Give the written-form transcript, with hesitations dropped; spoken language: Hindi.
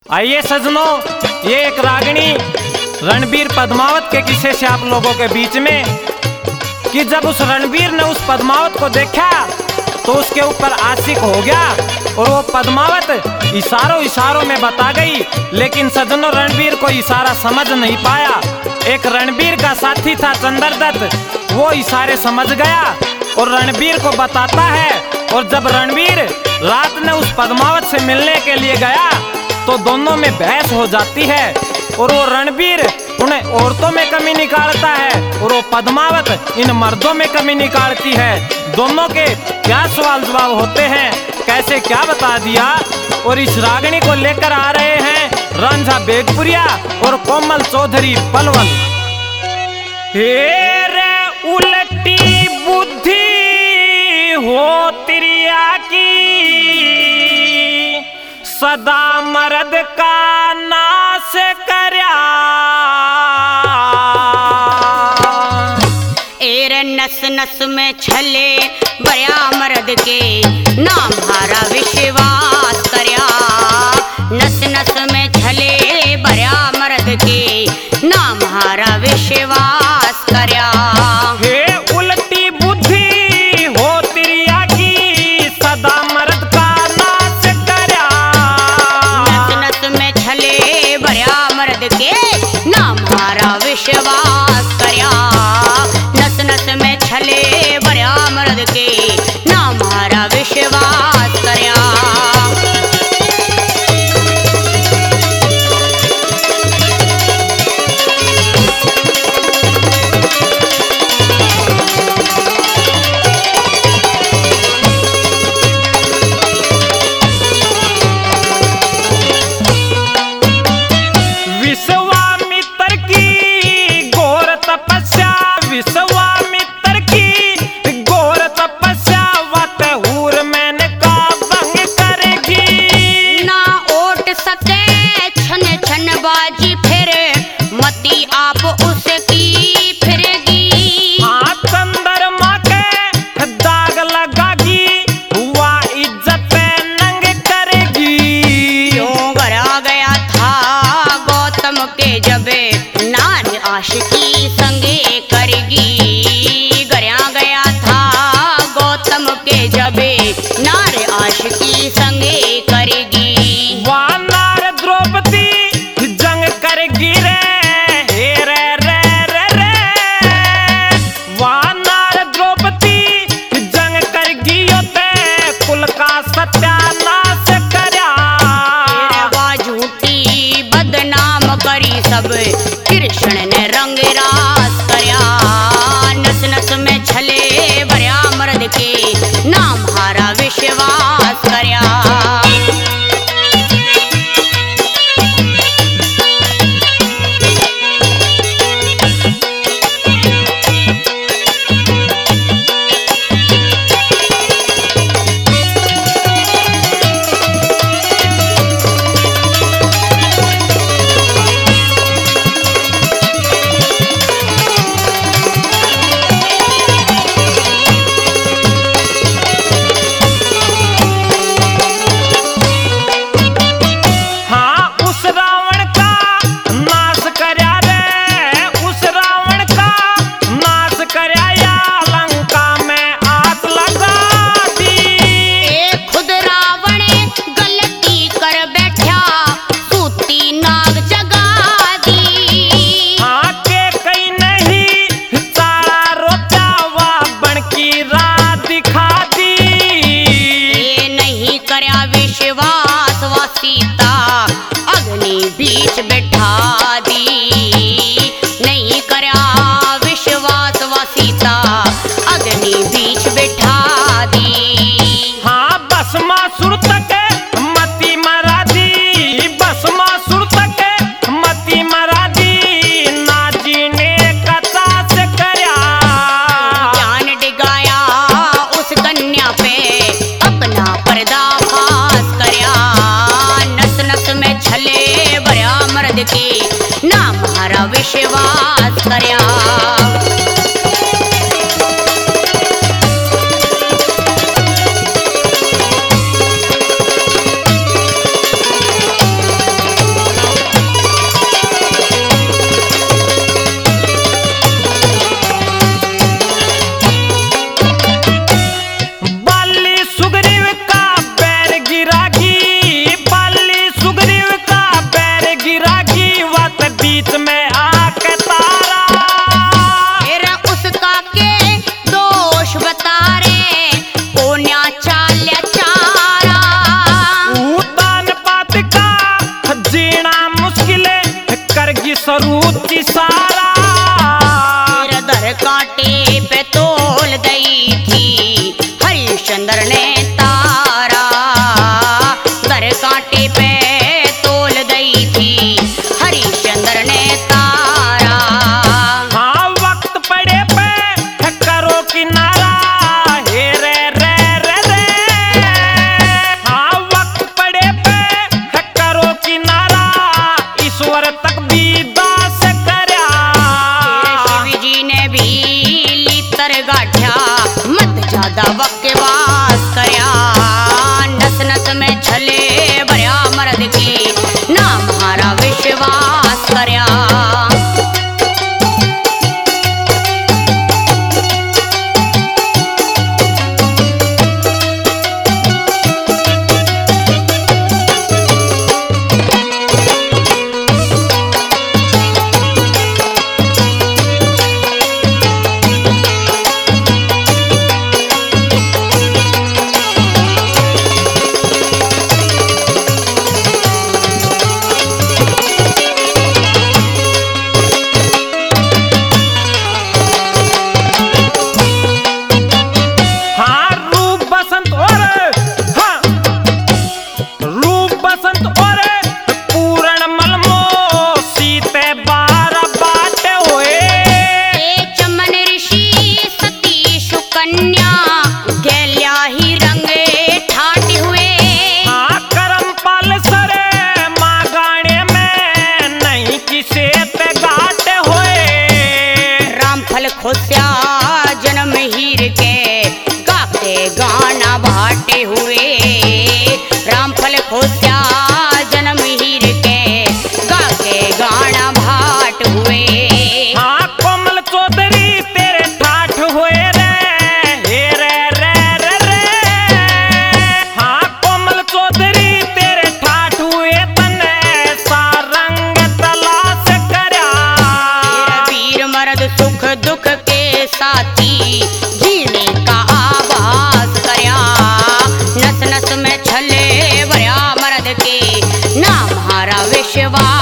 आइए सजनों, ये एक रागिणी रणबीर पद्मावत के किस्से से आप लोगों के बीच में कि जब उस रणबीर ने उस पद्मावत को देखा तो उसके ऊपर आशिक हो गया और वो पद्मावत इशारों में बता गई। लेकिन सजनों, रणबीर को इशारा समझ नहीं पाया। एक रणबीर का साथी था चंद्रदत्त, वो इशारे समझ गया और रणबीर को बताता है। और जब रणबीर रात में उस पद्मावत से मिलने के लिए गया तो दोनों में बहस हो जाती है और वो रणबीर उन्हें औरतों में कमी निकालता है और वो पद्मावत इन मर्दों में कमी निकालती है। दोनों के क्या सवाल जवाब होते हैं, कैसे क्या बता दिया। और इस रागिणी को लेकर आ रहे हैं रांझा बेगपुरिया और कोमल चौधरी पलवल। हे रे उलटी बुद्धि हो तिरिया की, सदा मर्द का नाश करया। एर नस नस में छले बया मर्द के, नाम हारा विश्वास करया। नस नस में छले बया मर्द के, नाम हारा विश्वास करया। हे उल्टी बुद्धि हो तिरिया की, सदा मर्द का नाश करया। नस नस में छले बया मर्द के, नाम हारा विश्वास करया। नस नस में छले बया मर्द के, नाम हारा विश्वास करया। विश्वामित्र की घोर तपस्या, विश्वामित्र की घोर तपस्या, वत हूर मैंने का भंग करेगी। ना ओट सके छन छन बाजी फिर, मती आप उसकी फिरेगी। हाँ, चंद्रमा के दाग लगागी, हुआ इज्जत नंग करेगी। क्यों गरा गया था गौतम के जबे, नार आशिकी संगे करेगी। गरा गया था गौतम के जबे, नार आशिकी संगे करेगी। वानर द्रौपदी जंग करेगी रे, हे रे रे रे रे। वानर द्रौपदी जंग करेगी, योते कुल का सत्यानाश करया। वा झूठी बदनाम करी सब, कृष्ण ने रंग रास करया। नस नस में छले बया मर्द के, नाम हारा विश्वास करया। हाँ, उस रावण का नाश करया रे, उस रावण का नाश करया, या लंका में आग लगा दी। ए खुद रावण गलती कर बैठा, सूती नाग जगा दी। हाँ, के कहीं नहीं सारा रोचा, वह बन की रात दिखा दी। ये नहीं करया विश्वास व सीता, अग्नि बीच बैठा दी। नहीं करया विश्वास व सीता, अग्नि बीच बैठा दी। हाँ, भस्मासुर तक मती मरा दी, भस्मासुर तक मती मरा दी। नाजी ने कचास करया। जान डिगाया उस कन्या पे, अपना पर्दाफाश करया। नस नस में छले बया मर्द के, नाम हारा विश्वास करया। सरूची सारा सिर धर कांटे पे तोल गई थी हरिश्चंद्र ने तारा। धर कांटे पे तोल गई थी हरिश्चंद्र ने तारा। हाँ वक्त पड़े पे करो किनारा हे रे रे रे रे। हाँ वक्त पड़े पे करो किनारा ईश्वर तक भी दास करया। शिव जी ने भी लीतर गाठ्या मत ज्यादा बकवास करया। नस नस में छले भरया मर्द के ना हमारा विश्वास करया। हाँ रूप बसंत और हाँ रूप बसंत और पूर्ण मलमो सीते बारह बाटे हुए। चमन ऋषि सती सुकन्या गैल्या ही रंगे ठाट हुए। हाँ करम पाल सरे माँ गाने में नहीं किसे पे गाटे हुए। रामफल खोस्या जन्म हीर के गाते गाना भाटे हुए। रामफल खोस्या जन्म हीर के गाके गाना भाट हुए। हाँ कोमल चौधरी तेरे ठाठ हुए रे हे रे रे रे रे। हाँ कोमल चौधरी तेरे ठाठ हुए तने सारंग तलाश करया। वीर मर्द सुख दुख के साथी जीने का आभास करया। नस नस में छले भरया मर्द के ना हमारा विश्वास